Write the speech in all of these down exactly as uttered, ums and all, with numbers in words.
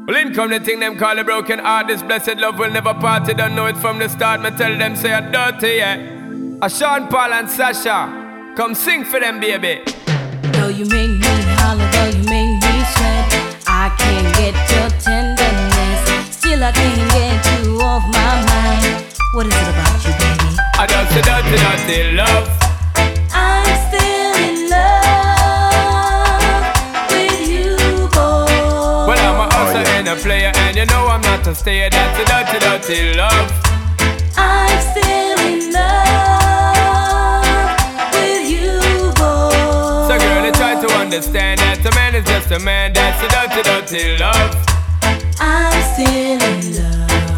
Well, in come the thing them call a broken heart. This blessed love will never part. You don't know it from the start. Me tell them say I'm dirty, yeah. A Sean Paul and Sasha, come sing for them, baby. Though you make me holler, though you make me sweat, I can't get your tenderness. Still I can't get you off my mind. What is it about you, baby? I just a dirty, dirty love. I'm still in love with you, boy. Well, I'm a hustler and a player, and you know I'm not a stayer. That's a dirty, dirty love. I'm still in love with you, boy. So girl, you try to understand that a man is just a man. That's a dirty, dirty love. I'm still in love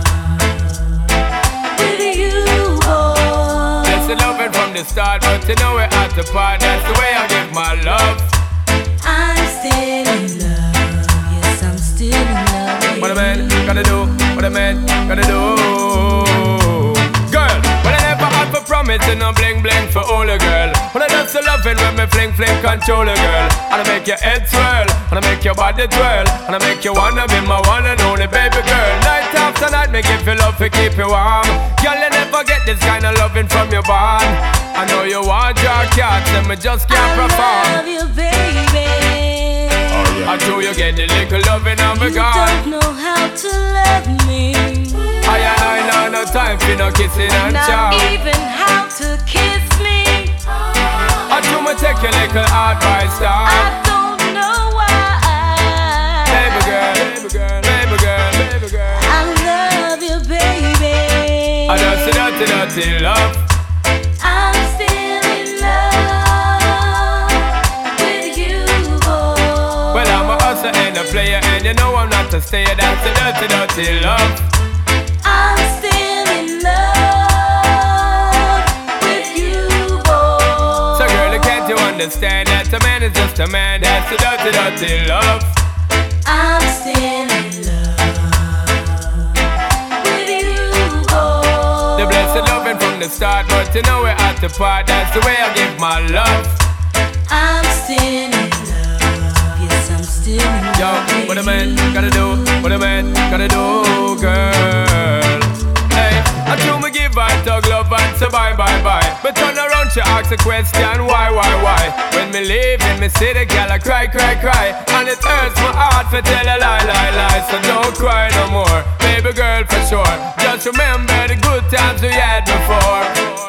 with you, boy. That's the loving from the start, but you know we're at the part. That's the way I give my love. I'm still in love. Yes, I'm still in love with What a man you. gotta do, what a man gotta do. Girl, when I never had for promising, no bling bling for all a girl. When I just loving when me fling fling control a girl. And I make your head swirl, and I make your body twirl, and I make you wanna be my one and only baby girl. Night after night, me give you love to keep you warm. Girl, you never get this kind of loving from your bond. I know you want your cats, and me just can't I perform. love you, baby. I do you get the little loving of a You God. don't know how to love me. I and I know no time for no kissing and Not chow. even how to kiss me. I do me take your little advice down. I don't know why. Baby girl, baby girl, baby girl, baby girl. I love you, baby. I just a dirty, dirty love. I'm still in love with you, boy. Well, I'm a hustler and a player, and you know I'm not a stayer. That's a dirty, dirty love. I'm still in love with you, boy. So girl, can't you understand that a man is just a man? That's a dirty, dirty love. I'm still in love with you, boy. The blessed loving from the start, but you know we're at the part. That's the way I give my love. I'm still in love. Yes, I'm still in love. Yo, with what a man you. gotta do, what a man gotta do, girl. Hey, I do me give her tug love and say bye, bye, bye. But turn around, she ask a question, why, why, why? When me leave in me city, girl, I cry, cry, cry. And it hurts my heart to tell a lie, lie, lie. So don't cry no more, baby girl, for sure. Just remember the good times we had before.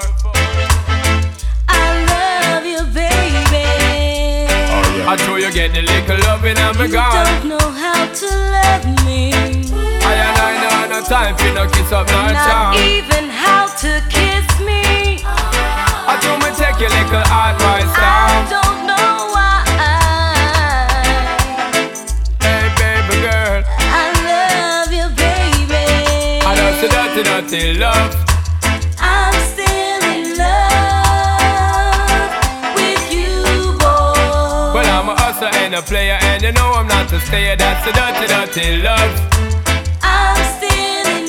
I love you, baby. I do you get the little loving and me You gone. don't know how to love me. I and I know no time for no kiss up, no Not charm. even how to kiss me. I do me take your little advice I down. don't know why. Hey baby girl, I love you, baby. I just a dirty, dirty love. I'm still in love with you, boy. Well, I'm a hustler and a player, and you know I'm not a stayer. That's a dirty, dirty love. I'm still in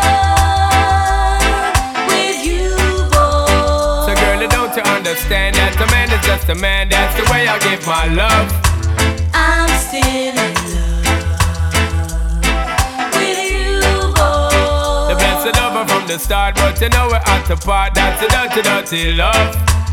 love with you, boy. So girl, don't you understand that a man is just a man? That's the way I give my love. I'm still in love with you, boy. The blessed lover from the start, but you know we're at the part. That's a dirty, dirty love.